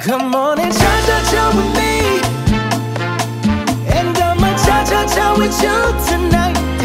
Come on and cha-cha-cha with me, and I'ma cha-cha-cha with you tonight.